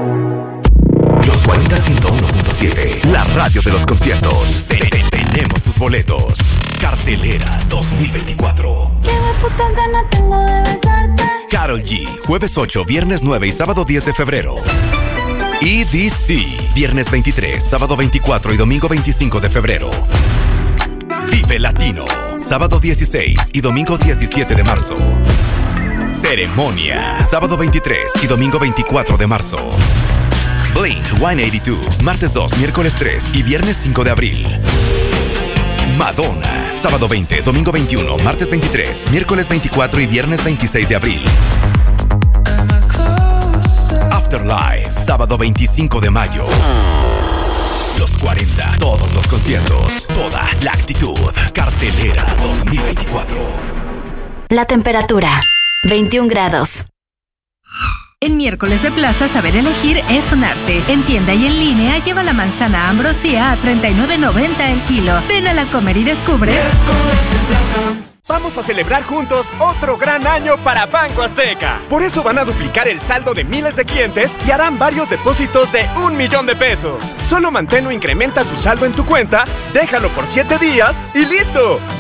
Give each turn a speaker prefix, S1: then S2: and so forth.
S1: Los 40 101.7, la radio de los conciertos. Tenemos tus boletos. Cartelera 2024.
S2: Qué putas ganas tengo de besarte.
S1: Karol G, jueves 8, viernes 9 y sábado 10 de febrero. EDC, viernes 23, sábado 24 y domingo 25 de febrero. Vive Latino, sábado 16 y domingo 17 de marzo. Ceremonia, sábado 23 y domingo 24 de marzo. Blink 182, martes 2, miércoles 3 y viernes 5 de abril. Madonna, sábado 20, domingo 21, martes 23, miércoles 24 y viernes 26 de abril. Afterlife, sábado 25 de mayo. Los 40, todos los conciertos, toda la actitud. Cartelera 2024.
S3: La temperatura, 21 grados.
S4: En miércoles de Plaza, saber elegir es un arte. En tienda y en línea, lleva la manzana Ambrosía a $39.90 el kilo. Ven a La Comer y descubre.
S5: Vamos a celebrar juntos otro gran año para Banco Azteca. Por eso van a duplicar el saldo de miles de clientes y harán varios depósitos de $1,000,000. Solo mantén o incrementa tu saldo en tu cuenta, déjalo por 7 días y ¡listo!